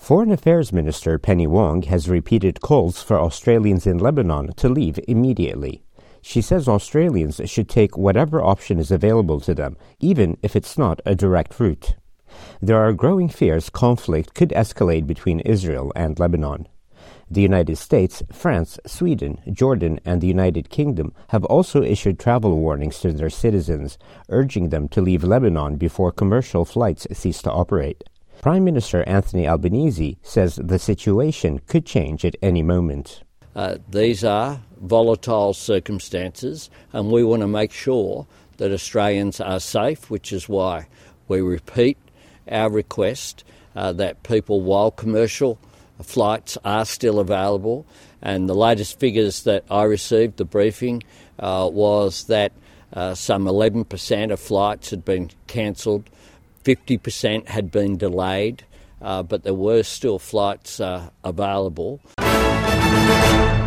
Foreign Affairs Minister Penny Wong has repeated calls for Australians in Lebanon to leave immediately. She says Australians should take whatever option is available to them, even if it's not a direct route. There are growing fears conflict could escalate between Israel and Lebanon. The United States, France, Sweden, Jordan, and the United Kingdom have also issued travel warnings to their citizens, urging them to leave Lebanon before commercial flights cease to operate. Prime Minister Anthony Albanese says the situation could change at any moment. These are volatile circumstances, and we want to make sure that Australians are safe, which is why we repeat our request that people, while commercial flights are still available, and the latest figures that I received, the briefing, was that some 11% of flights had been cancelled, 50% had been delayed, but there were still flights available.